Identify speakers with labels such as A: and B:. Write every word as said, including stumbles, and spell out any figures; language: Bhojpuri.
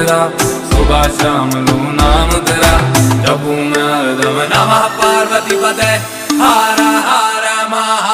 A: तेरा, सुबह शाम लूं नाम तेरा, जपूं मैं हरदम नमः पार्वती पते हर हर महा